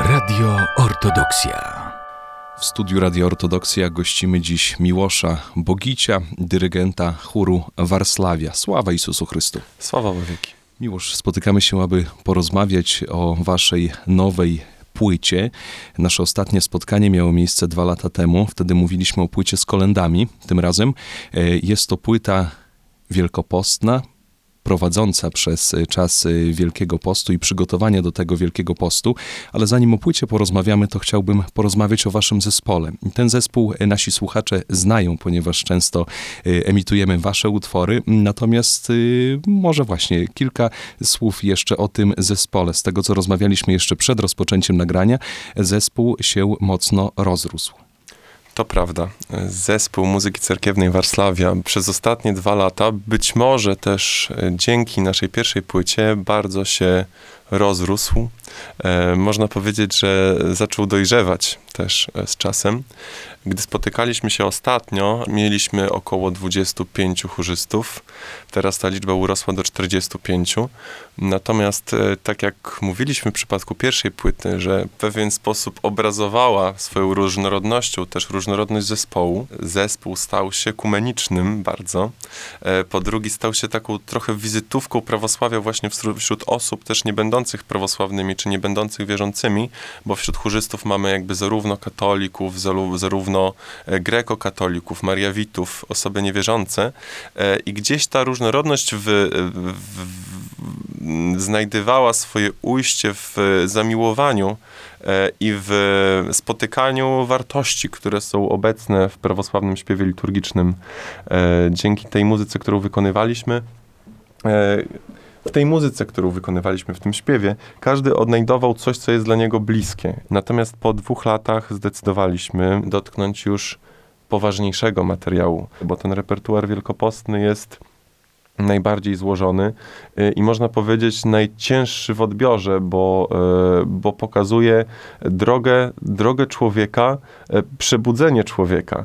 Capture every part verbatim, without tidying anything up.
Radio Ortodoksja. W studiu Radio Ortodoksja gościmy dziś Miłosza Bogicia, dyrygenta chóru Warslawia. Sława Jezusu Chrystu. Sława w wieki. Miłosz, spotykamy się, aby porozmawiać o waszej nowej płycie. Nasze ostatnie spotkanie miało miejsce dwa lata temu. Wtedy mówiliśmy o płycie z kolędami. Tym razem jest to płyta wielkopostna, prowadząca przez czas Wielkiego Postu i przygotowania do tego Wielkiego Postu, ale zanim o płycie porozmawiamy, to chciałbym porozmawiać o waszym zespole. Ten zespół nasi słuchacze znają, ponieważ często emitujemy wasze utwory, natomiast może właśnie kilka słów jeszcze o tym zespole. Z tego, co rozmawialiśmy jeszcze przed rozpoczęciem nagrania, zespół się mocno rozrósł. To prawda. Zespół muzyki cerkiewnej Warslawia przez ostatnie dwa lata, być może też dzięki naszej pierwszej płycie, bardzo się rozrósł. E, można powiedzieć, że zaczął dojrzewać też z czasem. Gdy spotykaliśmy się ostatnio, mieliśmy około dwudziestu pięciu chórzystów. Teraz ta liczba urosła do czterdziestu pięciu. Natomiast, e, tak jak mówiliśmy w przypadku pierwszej płyty, że w pewien sposób obrazowała swoją różnorodnością też różnorodność zespołu. Zespół stał się ekumenicznym bardzo. E, po drugi stał się taką trochę wizytówką prawosławia właśnie wśród osób też nie będących prawosławnymi, czy nie będących wierzącymi, bo wśród chórzystów mamy jakby zarówno katolików, zarówno grekokatolików, mariawitów, osoby niewierzące i gdzieś ta różnorodność w, w, w, znajdowała swoje ujście w zamiłowaniu i w spotykaniu wartości, które są obecne w prawosławnym śpiewie liturgicznym. Dzięki tej muzyce, którą wykonywaliśmy, w tej muzyce, którą wykonywaliśmy w tym śpiewie, każdy odnajdował coś, co jest dla niego bliskie. Natomiast po dwóch latach zdecydowaliśmy dotknąć już poważniejszego materiału, bo ten repertuar wielkopostny jest najbardziej złożony i można powiedzieć najcięższy w odbiorze, bo, bo pokazuje drogę, drogę człowieka, przebudzenie człowieka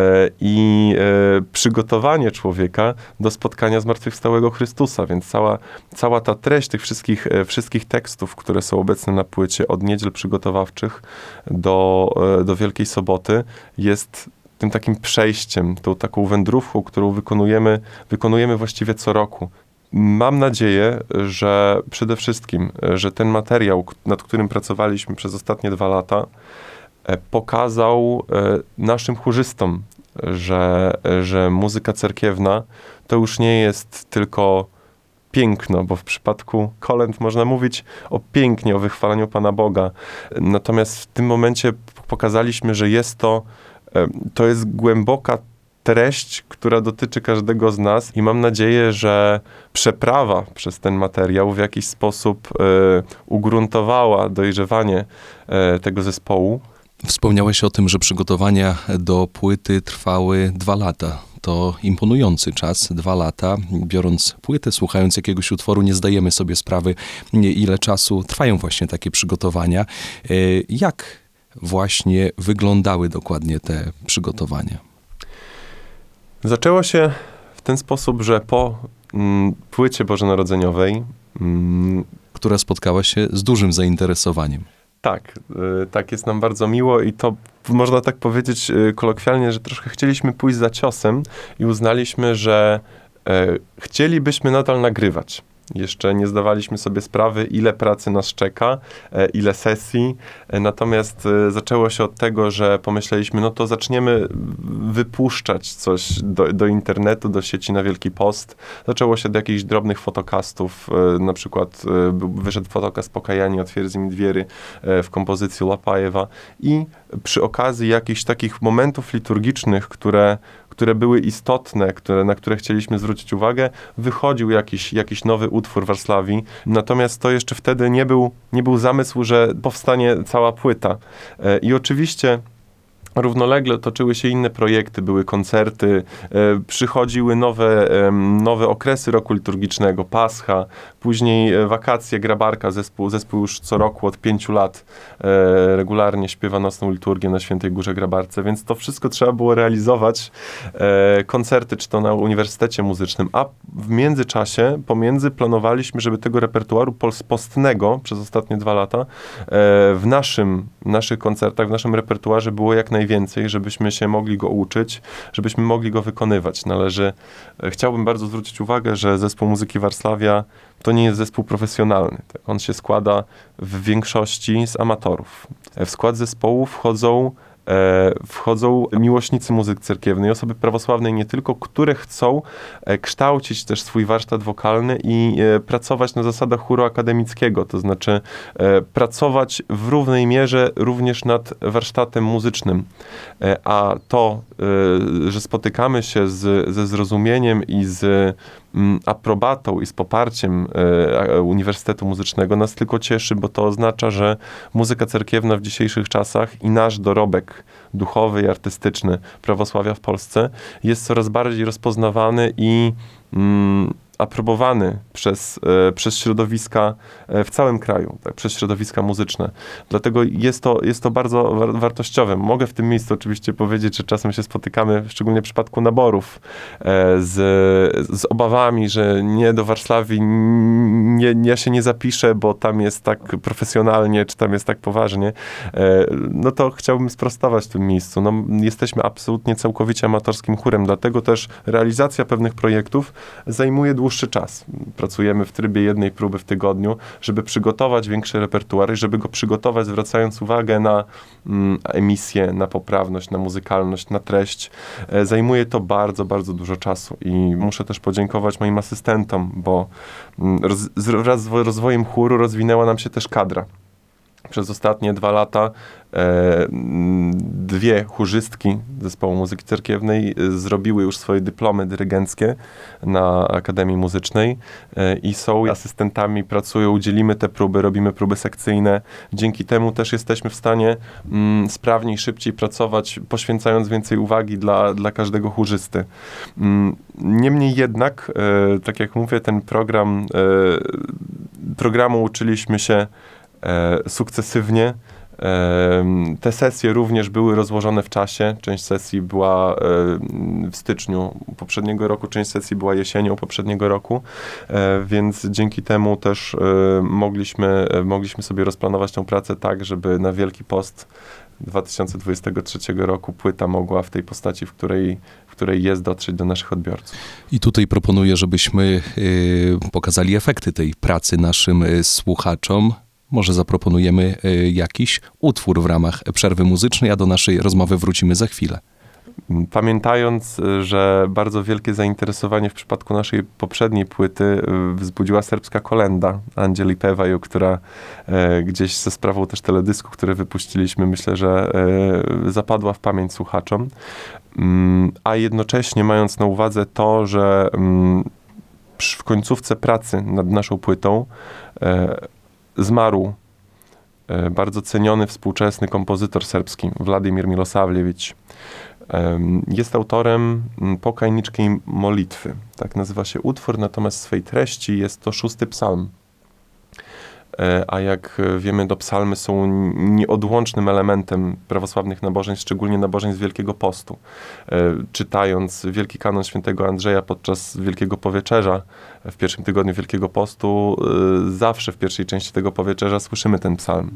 i przygotowanie człowieka do spotkania zmartwychwstałego Chrystusa. Więc cała, cała ta treść tych wszystkich, wszystkich tekstów, które są obecne na płycie od niedziel przygotowawczych do, do Wielkiej Soboty, jest tym takim przejściem, tą taką wędrówką, którą wykonujemy, wykonujemy właściwie co roku. Mam nadzieję, że przede wszystkim, że ten materiał, nad którym pracowaliśmy przez ostatnie dwa lata, pokazał naszym chórzystom, że, że muzyka cerkiewna to już nie jest tylko piękno, bo w przypadku kolęd można mówić o pięknie, o wychwalaniu Pana Boga. Natomiast w tym momencie pokazaliśmy, że jest to To jest głęboka treść, która dotyczy każdego z nas i mam nadzieję, że przeprawa przez ten materiał w jakiś sposób e, ugruntowała dojrzewanie e, tego zespołu. Wspomniałeś o tym, że przygotowania do płyty trwały dwa lata. To imponujący czas, dwa lata. Biorąc płytę, słuchając jakiegoś utworu, nie zdajemy sobie sprawy, ile czasu trwają właśnie takie przygotowania. E, jak właśnie wyglądały dokładnie te przygotowania? Zaczęło się w ten sposób, że po mm, płycie bożonarodzeniowej, mm, która spotkała się z dużym zainteresowaniem. Tak, y, tak jest nam bardzo miło i to można tak powiedzieć y, kolokwialnie, że troszkę chcieliśmy pójść za ciosem i uznaliśmy, że y, chcielibyśmy nadal nagrywać. Jeszcze nie zdawaliśmy sobie sprawy, ile pracy nas czeka, ile sesji. Natomiast zaczęło się od tego, że pomyśleliśmy, no to zaczniemy wypuszczać coś do, do internetu, do sieci na Wielki Post. Zaczęło się od jakichś drobnych fotokastów. Na przykład wyszedł fotokast Pokajanie od Twierdzy Midwiery w kompozycji Lapajewa. I przy okazji jakichś takich momentów liturgicznych, które które były istotne, które, na które chcieliśmy zwrócić uwagę, wychodził jakiś, jakiś nowy utwór Warslawii. Natomiast to jeszcze wtedy nie był, nie był zamysł, że powstanie cała płyta. I oczywiście równolegle toczyły się inne projekty, były koncerty, e, przychodziły nowe, e, nowe okresy roku liturgicznego, Pascha, później e, wakacje, Grabarka, zespół, zespół już co roku od pięciu lat e, regularnie śpiewa nocną liturgię na Świętej Górze Grabarce, więc to wszystko trzeba było realizować, e, koncerty, czy to na Uniwersytecie Muzycznym, a w międzyczasie, pomiędzy planowaliśmy, żeby tego repertuaru postnego przez ostatnie dwa lata e, w naszym, naszych koncertach, w naszym repertuarze było jak najwięcej, żebyśmy się mogli go uczyć, żebyśmy mogli go wykonywać. Należy, chciałbym bardzo zwrócić uwagę, że Zespół Muzyki Warszawia to nie jest zespół profesjonalny. On się składa w większości z amatorów. W skład zespołu wchodzą E, wchodzą miłośnicy muzyki cerkiewnej, osoby prawosławnej nie tylko, które chcą e, kształcić też swój warsztat wokalny i e, pracować na zasadach chóru akademickiego, to znaczy e, pracować w równej mierze również nad warsztatem muzycznym. E, a to, e, że spotykamy się z, ze zrozumieniem i z mm, aprobatą i z poparciem e, Uniwersytetu Muzycznego nas tylko cieszy, bo to oznacza, że muzyka cerkiewna w dzisiejszych czasach i nasz dorobek duchowy i artystyczny prawosławia w Polsce jest coraz bardziej rozpoznawany i mm, aprobowany przez, e, przez środowiska e, w całym kraju, tak, przez środowiska muzyczne. Dlatego jest to, jest to bardzo war- wartościowe. Mogę w tym miejscu oczywiście powiedzieć, że czasem się spotykamy, szczególnie w przypadku naborów, e, z, z obawami, że nie do Warszawii nie, ja się nie zapiszę, bo tam jest tak profesjonalnie, czy tam jest tak poważnie. E, no to chciałbym sprostować w tym miejscu. No, jesteśmy absolutnie całkowicie amatorskim chórem, dlatego też realizacja pewnych projektów zajmuje dłuższy czas. Pracujemy w trybie jednej próby w tygodniu, żeby przygotować większy repertuar i żeby go przygotować, zwracając uwagę na mm, emisję, na poprawność, na muzykalność, na treść. E, zajmuje to bardzo, bardzo dużo czasu i muszę też podziękować moim asystentom, bo mm, roz, wraz z rozwojem chóru rozwinęła nam się też kadra. Przez ostatnie dwa lata e, dwie chórzystki Zespołu Muzyki Cerkiewnej e, zrobiły już swoje dyplomy dyrygenckie na Akademii Muzycznej e, i są asystentami, pracują, dzielimy te próby, robimy próby sekcyjne. Dzięki temu też jesteśmy w stanie mm, sprawniej, szybciej pracować, poświęcając więcej uwagi dla, dla każdego chórzysty. Mm, niemniej jednak, e, tak jak mówię, ten program, e, programu uczyliśmy się E, sukcesywnie. E, te sesje również były rozłożone w czasie. Część sesji była e, w styczniu poprzedniego roku, część sesji była jesienią poprzedniego roku, e, więc dzięki temu też e, mogliśmy, e, mogliśmy sobie rozplanować tę pracę tak, żeby na Wielki Post dwa tysiące dwudziestego trzeciego roku płyta mogła w tej postaci, w której, w której jest, dotrzeć do naszych odbiorców. I tutaj proponuję, żebyśmy y, pokazali efekty tej pracy naszym y, słuchaczom. Może zaproponujemy y, jakiś utwór w ramach przerwy muzycznej, a do naszej rozmowy wrócimy za chwilę. Pamiętając, że bardzo wielkie zainteresowanie w przypadku naszej poprzedniej płyty wzbudziła serbska kolenda Anđeli Pevaju, która e, gdzieś ze sprawą też teledysku, który wypuściliśmy, myślę, że e, zapadła w pamięć słuchaczom. Mm, a jednocześnie mając na uwadze to, że mm, w końcówce pracy nad naszą płytą e, zmarł e, bardzo ceniony współczesny kompozytor serbski Władimir Milosavljević. Jest autorem Pokajniczkiej Molitwy. Tak nazywa się utwór, natomiast w swej treści jest to szósty psalm. A jak wiemy, do psalmy są nieodłącznym elementem prawosławnych nabożeństw, szczególnie nabożeństw Wielkiego Postu. Czytając Wielki Kanon Świętego Andrzeja podczas Wielkiego Powieczerza, w pierwszym tygodniu Wielkiego Postu, zawsze w pierwszej części tego powieczerza słyszymy ten psalm.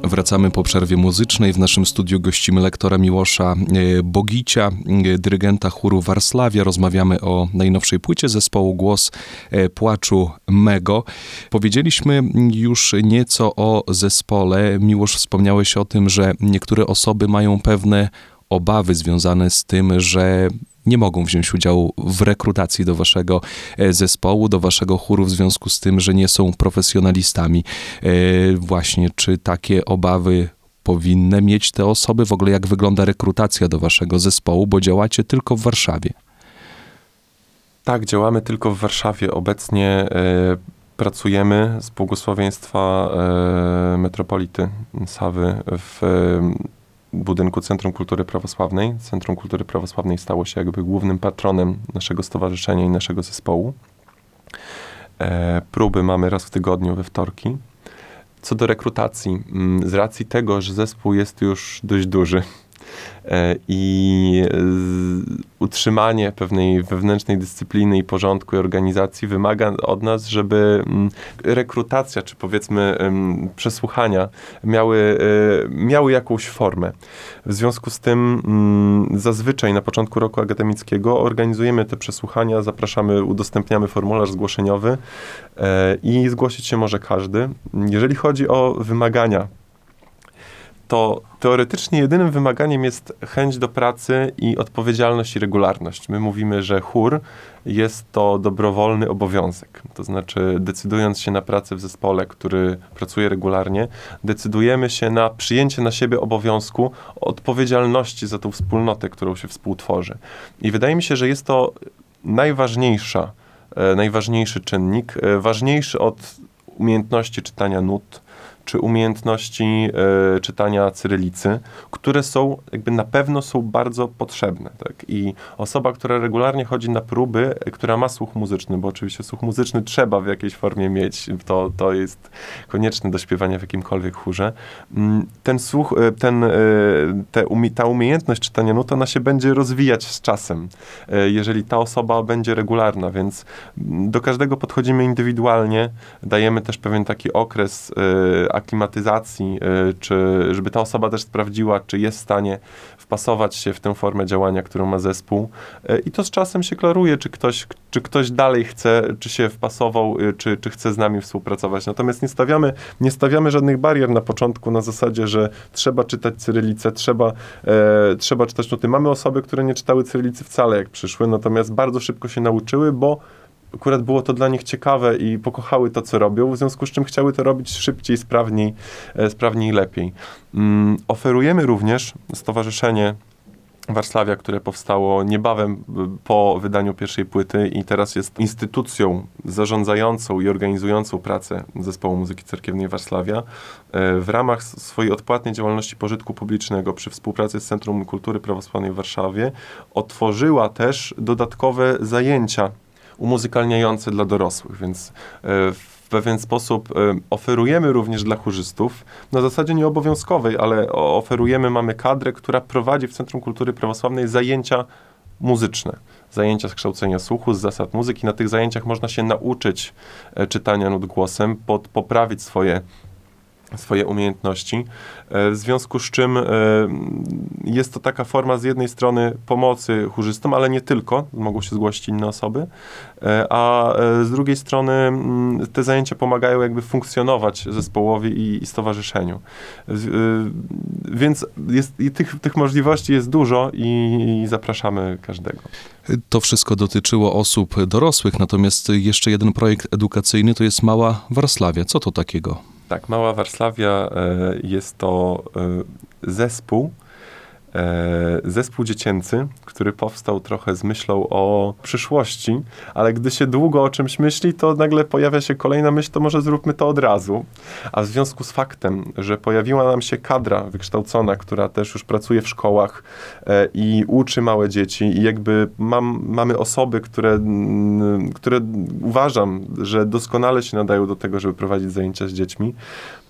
Wracamy po przerwie muzycznej. W naszym studiu gościmy lektora Miłosza Bogicia, dyrygenta chóru Warslawia. Rozmawiamy o najnowszej płycie zespołu Głos Płaczu Mego. Powiedzieliśmy już nieco o zespole. Miłosz, wspomniałeś o tym, że niektóre osoby mają pewne obawy związane z tym, że nie mogą wziąć udziału w rekrutacji do waszego zespołu, do waszego chóru w związku z tym, że nie są profesjonalistami. Właśnie, czy takie obawy powinny mieć te osoby? W ogóle jak wygląda rekrutacja do waszego zespołu, bo działacie tylko w Warszawie? Tak, działamy tylko w Warszawie. Obecnie e, pracujemy z błogosławieństwa e, metropolity Sawy w e, budynku Centrum Kultury Prawosławnej. Centrum Kultury Prawosławnej stało się jakby głównym patronem naszego stowarzyszenia i naszego zespołu. E, próby mamy raz w tygodniu, we wtorki. Co do rekrutacji, z racji tego, że zespół jest już dość duży e, i e, utrzymanie pewnej wewnętrznej dyscypliny i porządku i organizacji wymaga od nas, żeby m, rekrutacja, czy powiedzmy m, przesłuchania miały, e, miały jakąś formę. W związku z tym m, zazwyczaj na początku roku akademickiego organizujemy te przesłuchania, zapraszamy, udostępniamy formularz zgłoszeniowy e, i zgłosić się może każdy. Jeżeli chodzi o wymagania, to teoretycznie jedynym wymaganiem jest chęć do pracy i odpowiedzialność i regularność. My mówimy, że chór jest to dobrowolny obowiązek. To znaczy, decydując się na pracę w zespole, który pracuje regularnie, decydujemy się na przyjęcie na siebie obowiązku odpowiedzialności za tą wspólnotę, którą się współtworzy. I wydaje mi się, że jest to najważniejsza, e, najważniejszy czynnik, e, ważniejszy od umiejętności czytania nut, czy umiejętności e, czytania cyrylicy, które są, jakby na pewno są bardzo potrzebne. Tak? I osoba, która regularnie chodzi na próby, e, która ma słuch muzyczny, bo oczywiście słuch muzyczny trzeba w jakiejś formie mieć, to, to jest konieczne do śpiewania w jakimkolwiek chórze, m, ten słuch, e, ten, e, te umie, ta umiejętność czytania nut, ona się będzie rozwijać z czasem, e, jeżeli ta osoba będzie regularna, więc m, do każdego podchodzimy indywidualnie, dajemy też pewien taki okres e, aklimatyzacji, czy żeby ta osoba też sprawdziła, czy jest w stanie wpasować się w tę formę działania, którą ma zespół. I to z czasem się klaruje, czy ktoś, czy ktoś dalej chce, czy się wpasował, czy, czy chce z nami współpracować. Natomiast nie stawiamy, nie stawiamy żadnych barier na początku na zasadzie, że trzeba czytać cyrylicę, trzeba, e, trzeba czytać nuty. Mamy osoby, które nie czytały cyrylicy wcale, jak przyszły, natomiast bardzo szybko się nauczyły, bo akurat było to dla nich ciekawe i pokochały to, co robią, w związku z czym chciały to robić szybciej, sprawniej, e, sprawniej i lepiej. Mm, oferujemy również stowarzyszenie Warslawia, które powstało niebawem po wydaniu pierwszej płyty i teraz jest instytucją zarządzającą i organizującą pracę Zespołu Muzyki Cerkiewnej Warslawia. W ramach swojej odpłatnej działalności pożytku publicznego przy współpracy z Centrum Kultury Prawosławnej w Warszawie otworzyła też dodatkowe zajęcia umuzykalniające dla dorosłych, więc w pewien sposób oferujemy również dla chórzystów, na zasadzie nieobowiązkowej, ale oferujemy, mamy kadrę, która prowadzi w Centrum Kultury Prawosławnej zajęcia muzyczne, zajęcia z kształcenia słuchu, z zasad muzyki. Na tych zajęciach można się nauczyć czytania nut głosem, pod, poprawić swoje swoje umiejętności, w związku z czym jest to taka forma z jednej strony pomocy chórzystom, ale nie tylko, mogą się zgłosić inne osoby, a z drugiej strony te zajęcia pomagają jakby funkcjonować zespołowi i, i stowarzyszeniu. Więc jest, i tych, tych możliwości jest dużo i, i zapraszamy każdego. To wszystko dotyczyło osób dorosłych, natomiast jeszcze jeden projekt edukacyjny to jest Mała Warslawia. Co to takiego? Tak, Mała Warslawia e, jest to e, zespół, e, zespół dziecięcy, który powstał trochę z myślą o przyszłości, ale gdy się długo o czymś myśli, to nagle pojawia się kolejna myśl, to może zróbmy to od razu. A w związku z faktem, że pojawiła nam się kadra wykształcona, która też już pracuje w szkołach e, i uczy małe dzieci i jakby mam, mamy osoby, które, m, które uważam, że doskonale się nadają do tego, żeby prowadzić zajęcia z dziećmi,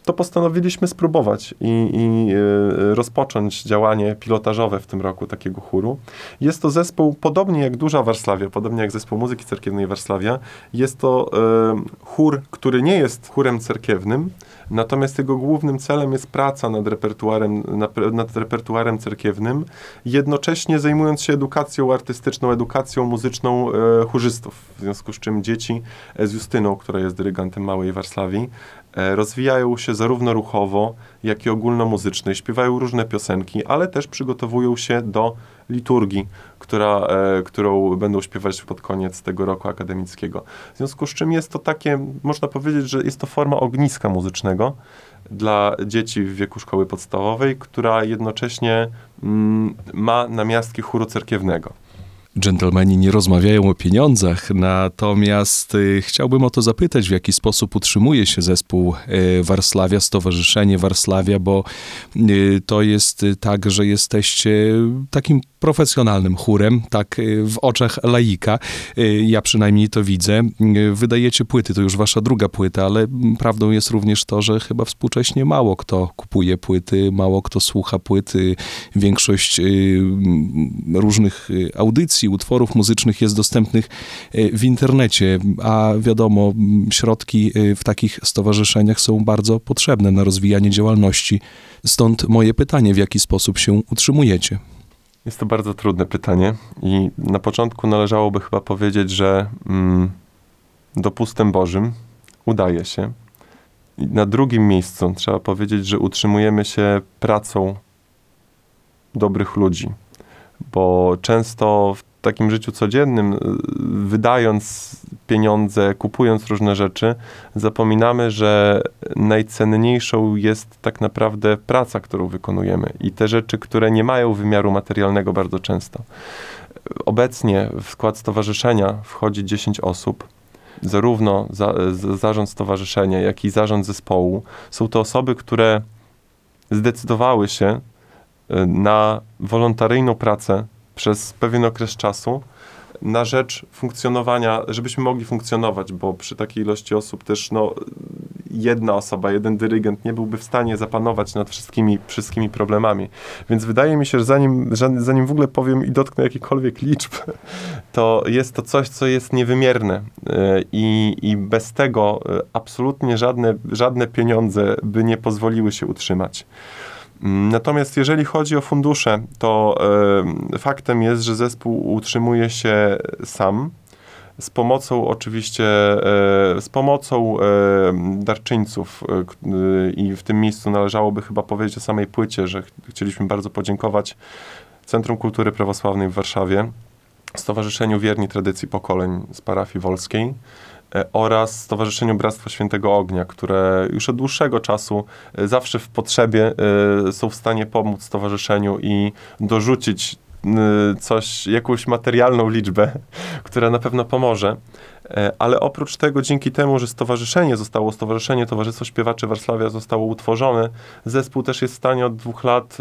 to postanowiliśmy spróbować i, i y, rozpocząć działanie pilotażowe w tym roku takiego chóru. Jest to zespół, podobnie jak Duża Warszawia, podobnie jak zespół muzyki cerkiewnej Warszawia, jest to y, chór, który nie jest chórem cerkiewnym, natomiast jego głównym celem jest praca nad repertuarem, nad, nad repertuarem cerkiewnym, jednocześnie zajmując się edukacją artystyczną, edukacją muzyczną e, chórzystów. W związku z czym dzieci z Justyną, która jest dyrygentem Małej Warszawii, e, rozwijają się zarówno ruchowo, jak i ogólnomuzycznie, śpiewają różne piosenki, ale też przygotowują się do liturgii, która, e, którą będą śpiewać pod koniec tego roku akademickiego. W związku z czym jest to takie, można powiedzieć, że jest to forma ogniska muzycznego dla dzieci w wieku szkoły podstawowej, która jednocześnie mm, ma namiastki chóru cerkiewnego. Dżentelmeni nie rozmawiają o pieniądzach, natomiast y, chciałbym o to zapytać, w jaki sposób utrzymuje się zespół y, Warszawia, Stowarzyszenie Warszawia, bo y, to jest y, tak, że jesteście takim profesjonalnym chórem, tak y, w oczach laika. Y, ja przynajmniej to widzę. Y, wydajecie płyty, to już wasza druga płyta, ale prawdą jest również to, że chyba współcześnie mało kto kupuje płyty, mało kto słucha płyty. Większość y, różnych y, audycji, utworów muzycznych jest dostępnych w internecie, a wiadomo, środki w takich stowarzyszeniach są bardzo potrzebne na rozwijanie działalności. Stąd moje pytanie, w jaki sposób się utrzymujecie? Jest to bardzo trudne pytanie i na początku należałoby chyba powiedzieć, że mm, dopustem Bożym udaje się. I na drugim miejscu trzeba powiedzieć, że utrzymujemy się pracą dobrych ludzi, bo często w takim życiu codziennym, wydając pieniądze, kupując różne rzeczy, zapominamy, że najcenniejszą jest tak naprawdę praca, którą wykonujemy i te rzeczy, które nie mają wymiaru materialnego bardzo często. Obecnie w skład stowarzyszenia wchodzi dziesięć osób. Zarówno za, za, zarząd stowarzyszenia, jak i zarząd zespołu. Są to osoby, które zdecydowały się na wolontaryjną pracę przez pewien okres czasu na rzecz funkcjonowania, żebyśmy mogli funkcjonować, bo przy takiej ilości osób też no, jedna osoba, jeden dyrygent nie byłby w stanie zapanować nad wszystkimi, wszystkimi problemami. Więc wydaje mi się, że zanim, zanim w ogóle powiem i dotknę jakichkolwiek liczb, to jest to coś, co jest niewymierne i, i bez tego absolutnie żadne, żadne pieniądze by nie pozwoliły się utrzymać. Natomiast jeżeli chodzi o fundusze, to e, faktem jest, że zespół utrzymuje się sam, z pomocą oczywiście, e, z pomocą e, darczyńców e, i w tym miejscu należałoby chyba powiedzieć o samej płycie, że ch- chcieliśmy bardzo podziękować Centrum Kultury Prawosławnej w Warszawie, Stowarzyszeniu Wierni Tradycji Pokoleń z parafii wolskiej, oraz Stowarzyszeniu Bractwo Świętego Ognia, które już od dłuższego czasu zawsze w potrzebie są w stanie pomóc stowarzyszeniu i dorzucić coś, jakąś materialną liczbę, która na pewno pomoże. Ale oprócz tego, dzięki temu, że stowarzyszenie zostało, Stowarzyszenie Towarzystwo Śpiewaczy Warszawia zostało utworzone, zespół też jest w stanie od dwóch lat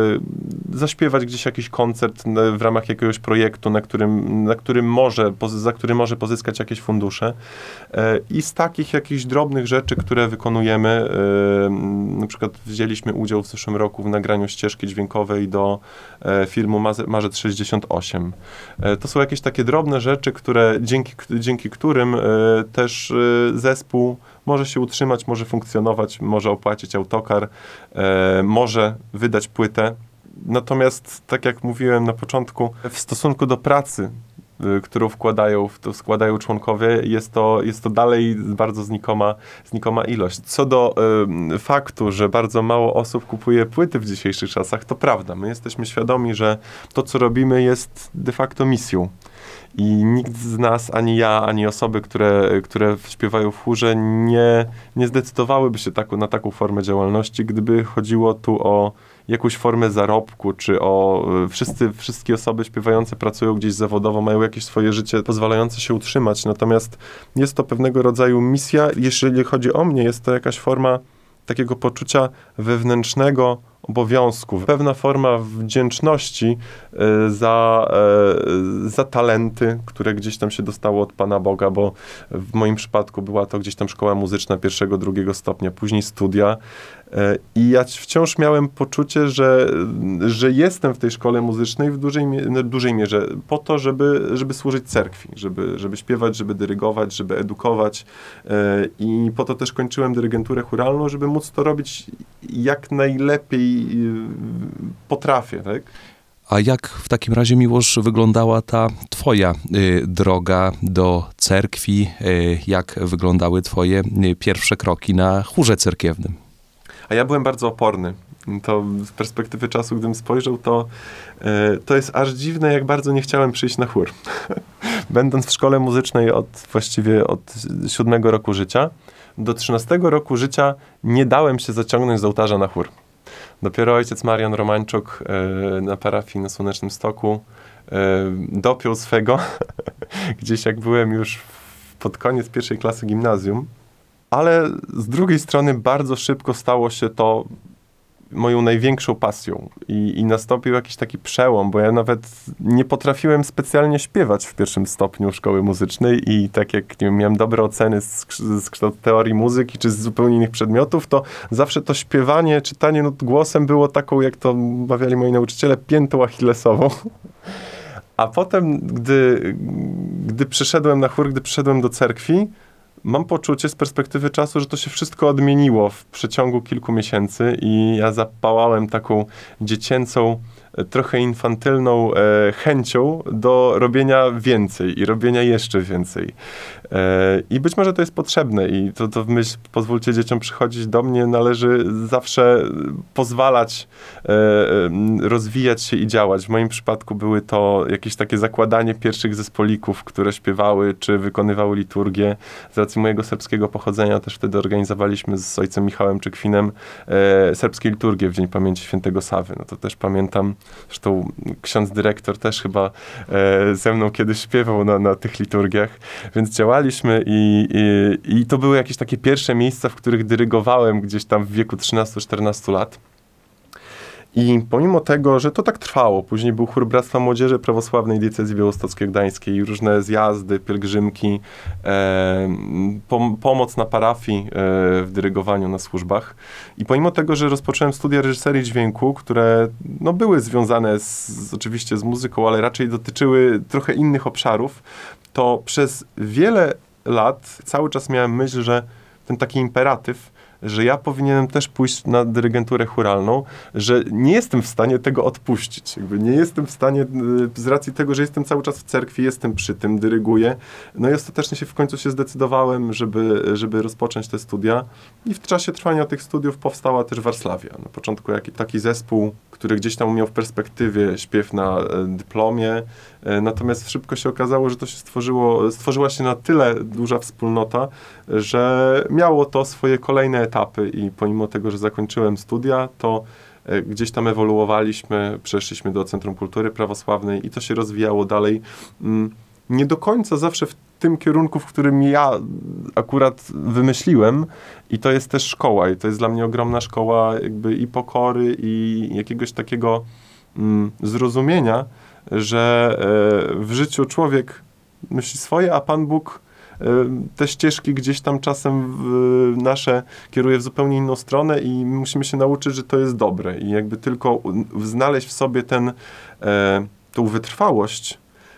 y, zaśpiewać gdzieś jakiś koncert w ramach jakiegoś projektu, na którym, na którym może, za który może pozyskać jakieś fundusze. Y, I z takich jakichś drobnych rzeczy, które wykonujemy, y, na przykład wzięliśmy udział w zeszłym roku w nagraniu ścieżki dźwiękowej do y, filmu Marzec sześćdziesiąt osiem. Y, to są jakieś takie drobne rzeczy, które dzięki, dzięki którym y, też y, zespół może się utrzymać, może funkcjonować, może opłacić autokar, y, może wydać płytę. Natomiast, tak jak mówiłem na początku, w stosunku do pracy, y, którą wkładają, w to składają członkowie, jest to, jest to dalej bardzo znikoma, znikoma ilość. Co do y, faktu, że bardzo mało osób kupuje płyty w dzisiejszych czasach, to prawda. My jesteśmy świadomi, że to, co robimy, jest de facto misją. I nikt z nas, ani ja, ani osoby, które, które śpiewają w chórze, nie, nie zdecydowałyby się taką, na taką formę działalności, gdyby chodziło tu o jakąś formę zarobku, czy o wszyscy, wszystkie osoby śpiewające pracują gdzieś zawodowo, mają jakieś swoje życie pozwalające się utrzymać. Natomiast jest to pewnego rodzaju misja. Jeżeli chodzi o mnie, jest to jakaś forma takiego poczucia wewnętrznego obowiązku, pewna forma wdzięczności e, za, e, za talenty, które gdzieś tam się dostało od Pana Boga, bo w moim przypadku była to gdzieś tam szkoła muzyczna pierwszego, drugiego stopnia, później studia. E, I ja wciąż miałem poczucie, że, że jestem w tej szkole muzycznej w dużej, w dużej mierze po to, żeby, żeby służyć cerkwi, żeby, żeby śpiewać, żeby dyrygować, żeby edukować. E, I po to też kończyłem dyrygenturę chóralną, żeby móc to robić jak najlepiej potrafię, tak? A jak w takim razie, Miłosz, wyglądała ta twoja y, droga do cerkwi? Y, jak wyglądały twoje y, pierwsze kroki na chórze cerkiewnym? A ja byłem bardzo oporny. To z perspektywy czasu, gdybym spojrzał, to, y, to jest aż dziwne, jak bardzo nie chciałem przyjść na chór. Będąc w szkole muzycznej od właściwie od siódmego roku życia, do trzynastego roku życia nie dałem się zaciągnąć z ołtarza na chór. Dopiero ojciec Marian Romańczuk e, na parafii na Słonecznym Stoku e, dopiął swego, gdzieś jak byłem już pod koniec pierwszej klasy gimnazjum, ale z drugiej strony bardzo szybko stało się to moją największą pasją i, i nastąpił jakiś taki przełom, bo ja nawet nie potrafiłem specjalnie śpiewać w pierwszym stopniu szkoły muzycznej i tak jak nie wiem, miałem dobre oceny z, z kształtu teorii muzyki czy z zupełnie innych przedmiotów, to zawsze to śpiewanie, czytanie nut głosem było taką, jak to mawiali moi nauczyciele, piętą achillesową. A potem, gdy, gdy przyszedłem na chór, gdy przyszedłem do cerkwi, mam poczucie z perspektywy czasu, że to się wszystko odmieniło w przeciągu kilku miesięcy i ja zapałałem taką dziecięcą, trochę infantylną e, chęcią do robienia więcej i robienia jeszcze więcej. E, I być może to jest potrzebne i to, to w myśl, pozwólcie dzieciom przychodzić do mnie, należy zawsze pozwalać e, rozwijać się i działać. W moim przypadku były to jakieś takie zakładanie pierwszych zespolików, które śpiewały czy wykonywały liturgię. Z racji mojego serbskiego pochodzenia też wtedy organizowaliśmy z ojcem Michałem Czykwinem e, serbskie liturgie w Dzień Pamięci Świętego Sawy. No to też pamiętam. Zresztą ksiądz dyrektor też chyba e, ze mną kiedyś śpiewał na, na tych liturgiach, więc działaliśmy i, i, i to były jakieś takie pierwsze miejsca, w których dyrygowałem gdzieś tam w wieku trzynastu czternastu lat. I pomimo tego, że to tak trwało, później był chór Bractwa Młodzieży Prawosławnej Diecezji Białostockiej-Gdańskiej, różne zjazdy, pielgrzymki, e, pom- pomoc na parafii e, w dyrygowaniu na służbach. I pomimo tego, że rozpocząłem studia reżyserii dźwięku, które no, były związane z, z, oczywiście z muzyką, ale raczej dotyczyły trochę innych obszarów, to przez wiele lat cały czas miałem myśl, że ten taki imperatyw, że ja powinienem też pójść na dyrygenturę chóralną, że nie jestem w stanie tego odpuścić. Jakby nie jestem w stanie, z racji tego, że jestem cały czas w cerkwi, jestem przy tym, dyryguję. No i ostatecznie się w końcu się zdecydowałem, żeby, żeby rozpocząć te studia. I w czasie trwania tych studiów powstała też Warslawia. Na początku jaki, taki zespół, który gdzieś tam miał w perspektywie śpiew na e, dyplomie. E, natomiast szybko się okazało, że to się stworzyło, stworzyła się na tyle duża wspólnota, że miało to swoje kolejne etapy i pomimo tego, że zakończyłem studia, to e, gdzieś tam ewoluowaliśmy, przeszliśmy do Centrum Kultury Prawosławnej i to się rozwijało dalej. Mm, nie do końca zawsze w tym kierunku, w którym ja akurat wymyśliłem i to jest też szkoła i to jest dla mnie ogromna szkoła jakby i pokory i jakiegoś takiego mm, zrozumienia, że e, w życiu człowiek myśli swoje, a Pan Bóg e, te ścieżki gdzieś tam czasem w, nasze kieruje w zupełnie inną stronę i my musimy się nauczyć, że to jest dobre i jakby tylko znaleźć w sobie ten, e, tą wytrwałość,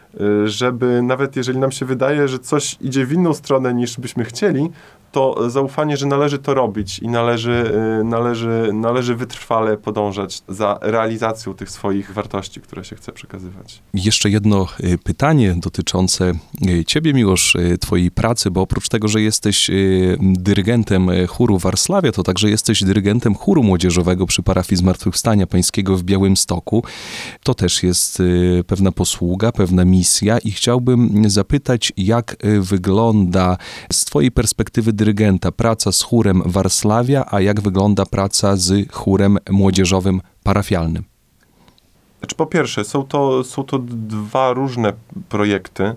żeby nawet jeżeli nam się wydaje, że coś idzie w inną stronę niż byśmy chcieli, to zaufanie, że należy to robić i należy, należy, należy wytrwale podążać za realizacją tych swoich wartości, które się chce przekazywać. Jeszcze jedno pytanie dotyczące ciebie, Miłosz, twojej pracy, bo oprócz tego, że jesteś dyrygentem chóru Warslawia, to także jesteś dyrygentem chóru młodzieżowego przy parafii Zmartwychwstania Pańskiego w Białymstoku. To też jest pewna posługa, pewna misja i chciałbym zapytać, jak wygląda z twojej perspektywy dyrygenta praca z chórem Warslawia, a jak wygląda praca z chórem młodzieżowym parafialnym? Znaczy, po pierwsze, są to, są to dwa różne projekty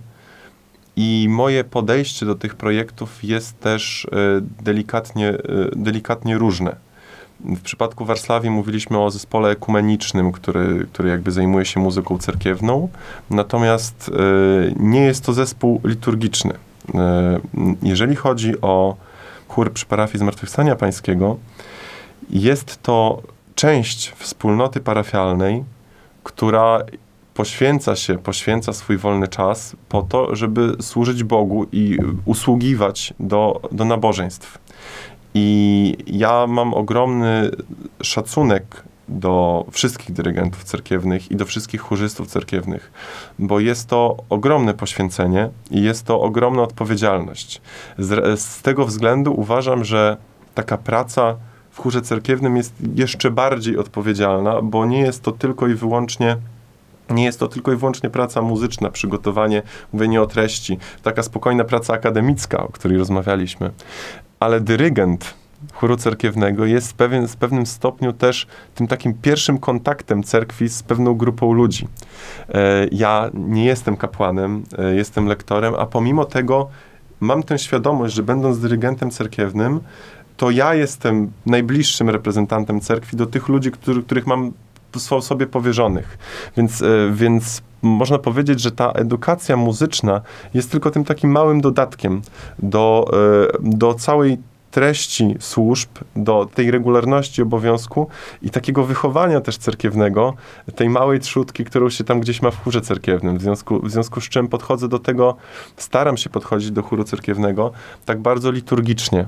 i moje podejście do tych projektów jest też e, delikatnie, e, delikatnie różne. W przypadku Warslawii mówiliśmy o zespole ekumenicznym, który, który jakby zajmuje się muzyką cerkiewną, natomiast y, nie jest to zespół liturgiczny. Y, jeżeli chodzi o chór przy parafii Zmartwychwstania Pańskiego, jest to część wspólnoty parafialnej, która poświęca się, poświęca swój wolny czas po to, żeby służyć Bogu i usługiwać do, do nabożeństw. I ja mam ogromny szacunek do wszystkich dyrygentów cerkiewnych i do wszystkich chórzystów cerkiewnych, bo jest to ogromne poświęcenie i jest to ogromna odpowiedzialność. Z, z tego względu uważam, że taka praca w chórze cerkiewnym jest jeszcze bardziej odpowiedzialna, bo nie jest to tylko i wyłącznie Nie jest to tylko i wyłącznie praca muzyczna, przygotowanie, mówienie o treści, taka spokojna praca akademicka, o której rozmawialiśmy. Ale dyrygent chóru cerkiewnego jest w, pewien, w pewnym stopniu też tym takim pierwszym kontaktem cerkwi z pewną grupą ludzi. E, ja nie jestem kapłanem, e, jestem lektorem, a pomimo tego mam tę świadomość, że będąc dyrygentem cerkiewnym, to ja jestem najbliższym reprezentantem cerkwi do tych ludzi, który, których mam sobie powierzonych. Więc, więc można powiedzieć, że ta edukacja muzyczna jest tylko tym takim małym dodatkiem do, do całej treści służb, do tej regularności obowiązku i takiego wychowania też cerkiewnego, tej małej trzódki, którą się tam gdzieś ma w chórze cerkiewnym. W związku, w związku z czym podchodzę do tego, staram się podchodzić do chóru cerkiewnego tak bardzo liturgicznie.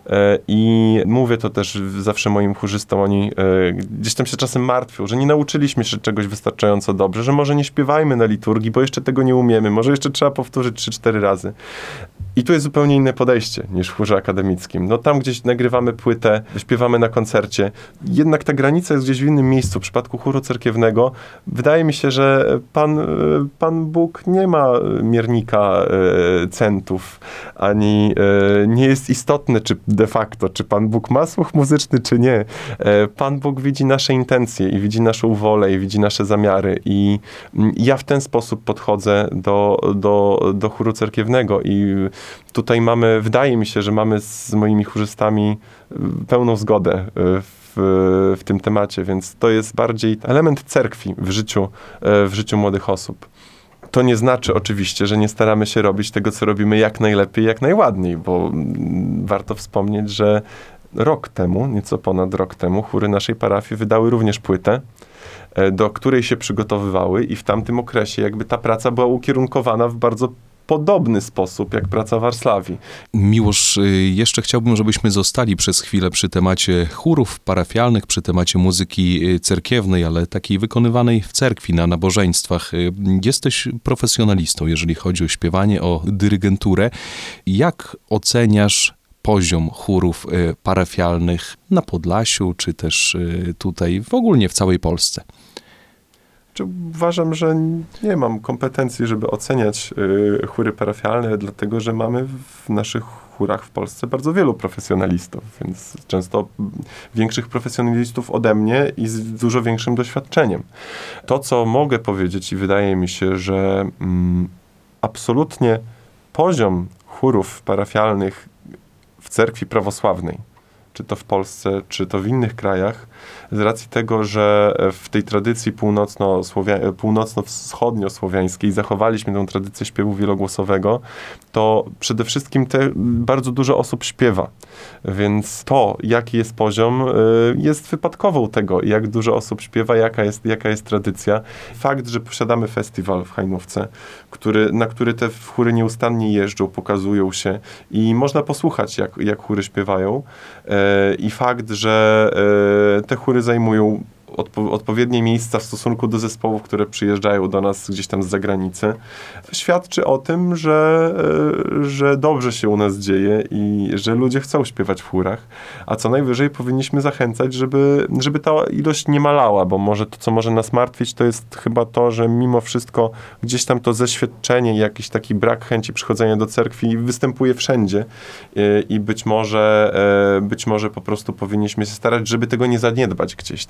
I mówię to też zawsze moim chórzystom, oni gdzieś tam się czasem martwią, że nie nauczyliśmy się czegoś wystarczająco dobrze, że może nie śpiewajmy na liturgii, bo jeszcze tego nie umiemy, może jeszcze trzeba powtórzyć trzy cztery razy. I tu jest zupełnie inne podejście niż w chórze akademickim. No tam gdzieś nagrywamy płytę, śpiewamy na koncercie. Jednak ta granica jest gdzieś w innym miejscu. W przypadku chóru cerkiewnego wydaje mi się, że Pan, Pan Bóg nie ma miernika e, centów, ani e, nie jest istotne, czy de facto, czy Pan Bóg ma słuch muzyczny, czy nie. E, Pan Bóg widzi nasze intencje i widzi naszą wolę i widzi nasze zamiary. I, i ja w ten sposób podchodzę do, do, do chóru cerkiewnego i tutaj mamy, wydaje mi się, że mamy z moimi chórzystami pełną zgodę w, w tym temacie, więc to jest bardziej element cerkwi w życiu, w życiu młodych osób. To nie znaczy oczywiście, że nie staramy się robić tego, co robimy jak najlepiej, jak najładniej, bo warto wspomnieć, że rok temu, nieco ponad rok temu, chóry naszej parafii wydały również płytę, do której się przygotowywały i w tamtym okresie jakby ta praca była ukierunkowana w bardzo podobny sposób jak praca Warslawii. Miłosz, jeszcze chciałbym, żebyśmy zostali przez chwilę przy temacie chórów parafialnych, przy temacie muzyki cerkiewnej, ale takiej wykonywanej w cerkwi, na nabożeństwach. Jesteś profesjonalistą, jeżeli chodzi o śpiewanie, o dyrygenturę. Jak oceniasz poziom chórów parafialnych na Podlasiu, czy też tutaj w ogólnie w całej Polsce? Uważam, że nie mam kompetencji, żeby oceniać y, chóry parafialne, dlatego że mamy w naszych chórach w Polsce bardzo wielu profesjonalistów, więc często większych profesjonalistów ode mnie i z dużo większym doświadczeniem. To, co mogę powiedzieć i wydaje mi się, że mm, absolutnie poziom chórów parafialnych w cerkwi prawosławnej, czy to w Polsce, czy to w innych krajach, z racji tego, że w tej tradycji północno-słowia- północno-wschodnio-słowiańskiej zachowaliśmy tę tradycję śpiewu wielogłosowego, to przede wszystkim te bardzo dużo osób śpiewa. Więc to, jaki jest poziom, jest wypadkową tego, jak dużo osób śpiewa, jaka jest, jaka jest tradycja. Fakt, że posiadamy festiwal w Hajnówce, który, na który te chóry nieustannie jeżdżą, pokazują się i można posłuchać, jak, jak chóry śpiewają. I fakt, że te chóry zajmują odpo- odpowiednie miejsca w stosunku do zespołów, które przyjeżdżają do nas gdzieś tam z zagranicy, świadczy o tym, że, że dobrze się u nas dzieje i że ludzie chcą śpiewać w chórach, a co najwyżej powinniśmy zachęcać, żeby, żeby ta ilość nie malała, bo może to, co może nas martwić, to jest chyba to, że mimo wszystko gdzieś tam to zeświadczenie, jakiś taki brak chęci przychodzenia do cerkwi występuje wszędzie i, i być może, być może po prostu powinniśmy się starać, żeby tego nie zaniedbać gdzieś, tak? I żeby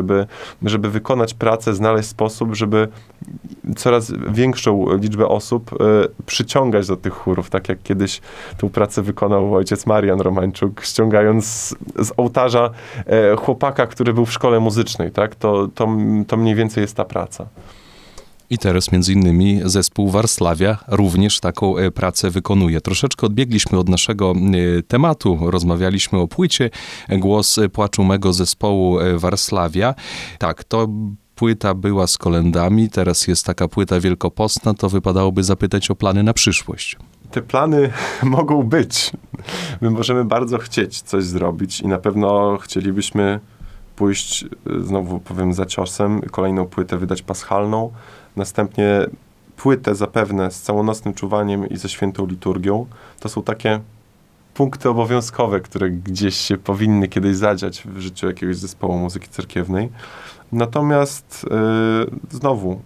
żeby, żeby wykonać pracę, znaleźć sposób, żeby coraz większą liczbę osób e, przyciągać do tych chórów, tak jak kiedyś tą pracę wykonał ojciec Marian Romańczuk, ściągając z, z ołtarza e, chłopaka, który był w szkole muzycznej, tak? To, to, to mniej więcej jest ta praca. I teraz między innymi zespół Warslawia również taką e, pracę wykonuje. Troszeczkę odbiegliśmy od naszego e, tematu, rozmawialiśmy o płycie Głos płaczu mego zespołu e, Warslawia. Tak, to płyta była z kolędami, teraz jest taka płyta wielkopostna, to wypadałoby zapytać o plany na przyszłość. Te plany mogą być. My możemy bardzo chcieć coś zrobić i na pewno chcielibyśmy pójść, znowu powiem, za ciosem, kolejną płytę wydać paschalną, następnie płytę zapewne z całonocnym czuwaniem i ze świętą liturgią. To są takie punkty obowiązkowe, które gdzieś się powinny kiedyś zadziać w życiu jakiegoś zespołu muzyki cerkiewnej. Natomiast yy, znowu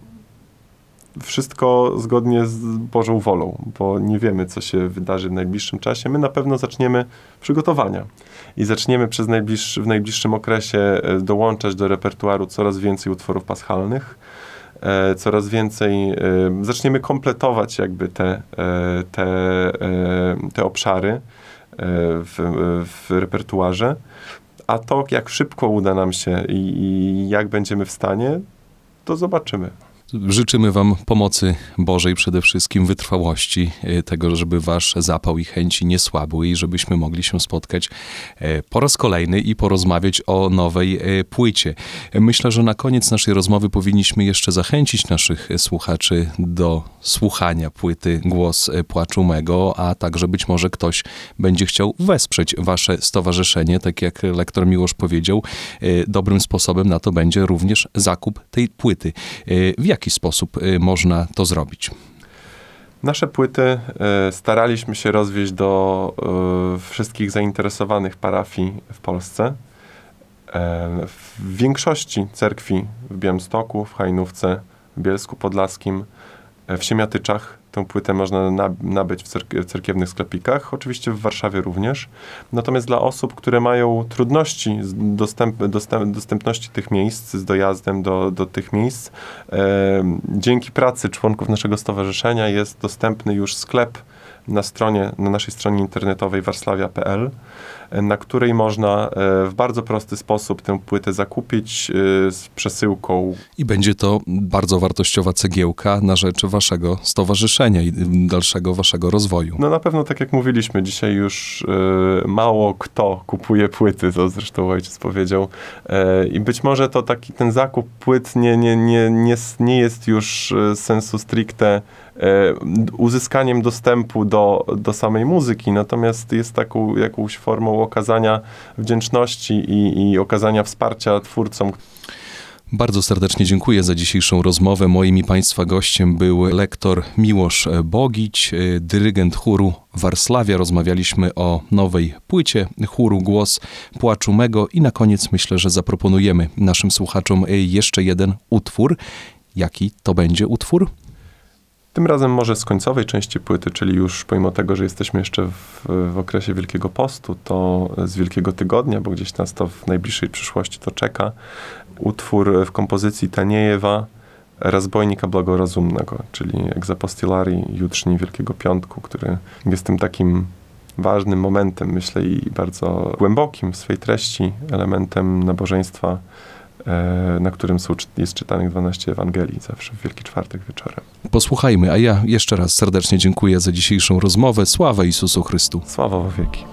wszystko zgodnie z Bożą wolą, bo nie wiemy, co się wydarzy w najbliższym czasie. My na pewno zaczniemy przygotowania i zaczniemy przez najbliższy, w najbliższym okresie dołączać do repertuaru coraz więcej utworów paschalnych, e, coraz więcej, e, zaczniemy kompletować jakby te, e, te, e, te obszary e, w, w repertuarze, a to jak szybko uda nam się i, i jak będziemy w stanie, to zobaczymy. Życzymy wam pomocy Bożej, przede wszystkim wytrwałości, tego, żeby wasz zapał i chęci nie słabły i żebyśmy mogli się spotkać po raz kolejny i porozmawiać o nowej płycie. Myślę, że na koniec naszej rozmowy powinniśmy jeszcze zachęcić naszych słuchaczy do słuchania płyty Głos płaczu mego, a także być może ktoś będzie chciał wesprzeć wasze stowarzyszenie, tak jak lektor Miłosz powiedział, dobrym sposobem na to będzie również zakup tej płyty. W jaki sposób można to zrobić? Nasze płyty y, staraliśmy się rozwieźć do y, wszystkich zainteresowanych parafii w Polsce. Y, w większości cerkwi w Białymstoku, w Hajnówce, w Bielsku Podlaskim, y, w Siemiatyczach tę płytę można na, nabyć w cerk- cerkiewnych sklepikach, oczywiście w Warszawie również. Natomiast dla osób, które mają trudności z dostęp, dostęp, dostępności tych miejsc, z dojazdem do, do tych miejsc, e, dzięki pracy członków naszego stowarzyszenia jest dostępny już sklep na stronie, na naszej stronie internetowej warslawia kropka p l, na której można w bardzo prosty sposób tę płytę zakupić z przesyłką. I będzie to bardzo wartościowa cegiełka na rzecz waszego stowarzyszenia i dalszego waszego rozwoju. No na pewno, tak jak mówiliśmy, dzisiaj już y, mało kto kupuje płyty, to zresztą ojciec powiedział. Y, I być może to taki ten zakup płyt nie, nie, nie, nie, nie jest już sensu stricte uzyskaniem dostępu do, do samej muzyki, natomiast jest taką jakąś formą okazania wdzięczności i, i okazania wsparcia twórcom. Bardzo serdecznie dziękuję za dzisiejszą rozmowę. Moim i państwa gościem był lektor Miłosz Bogić, dyrygent chóru Warslawia. Rozmawialiśmy o nowej płycie chóru Głos płaczu mego i na koniec myślę, że zaproponujemy naszym słuchaczom jeszcze jeden utwór. Jaki to będzie utwór? Tym razem może z końcowej części płyty, czyli już pomimo tego, że jesteśmy jeszcze w, w okresie Wielkiego Postu, to z Wielkiego Tygodnia, bo gdzieś nas to w najbliższej przyszłości to czeka, utwór w kompozycji Taniejewa, Razbojnika Błagorozumnego, czyli Egzapostilarii, jutrzni Wielkiego Piątku, który jest tym takim ważnym momentem, myślę, i bardzo głębokim w swej treści, elementem nabożeństwa, na którym są, jest czytanych dwanaście Ewangelii zawsze w Wielki Czwartek wieczorem. Posłuchajmy, a ja jeszcze raz serdecznie dziękuję za dzisiejszą rozmowę. Sława Jezusu Chrystu. Sława wo wieki.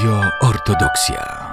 Radio Ortodoksja.